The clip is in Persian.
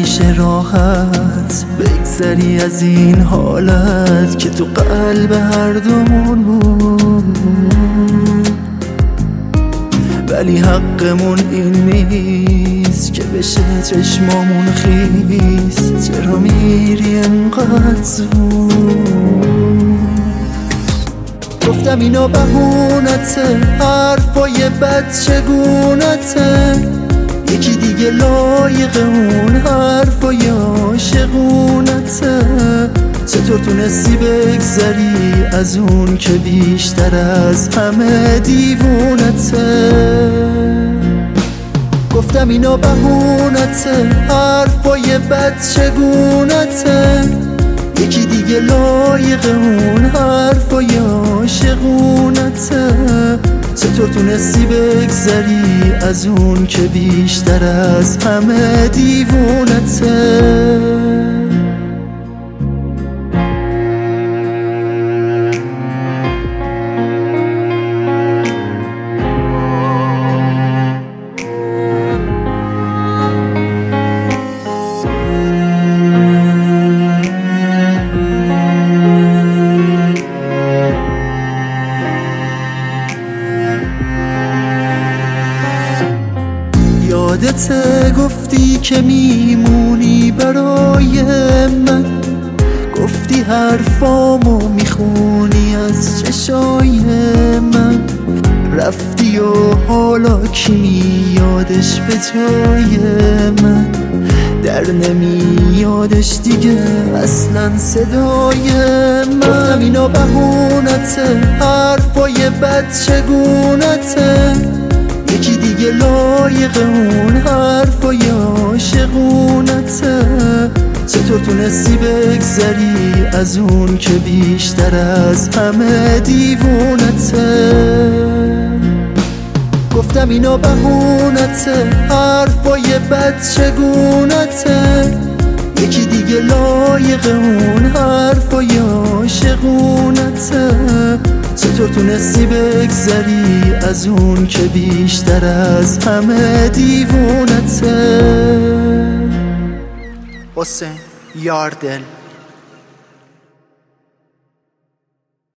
میشه راحت بگذری از این حالت که تو قلب هر دومون بود، ولی حقمون این نیست که بشه چشمامون خیس. چرا میری انقدر زود؟ گفتم اینا بهونته، حرفای بد چگونته، یکی دیگه لایق اون حرفای عاشقونته. چطور تونستی بگذری از اون که بیشتر از همه دیوونته؟ گفتم اینا بهونته، حرفای بد چگونته، یکی دیگه لایق اون حرفای عاشقونته. چطور تونستی بگذری از اون که بیشتر از همه دیوونته؟ یادته گفتی که میمونی برای من، گفتی حرفامو میخونی از چشای من. رفتی و حالا کی میادش به جای من؟ در نمیادش دیگه اصلا صدای من. گفتم اینا بهونته، حرفای بد چگونته، یکی دیگه لایق اون حرفای عاشقونته. چطور تونستی بگذری از اون که بیشتر از همه دیوونته؟ گفتم اینا بهونته، حرفای بد چگونته، یکی دیگه لایق اون حرفای عاشقونته. چطور تونستی بگذری از اون که بیشتر از همه دیوونته؟ حسین یار دل.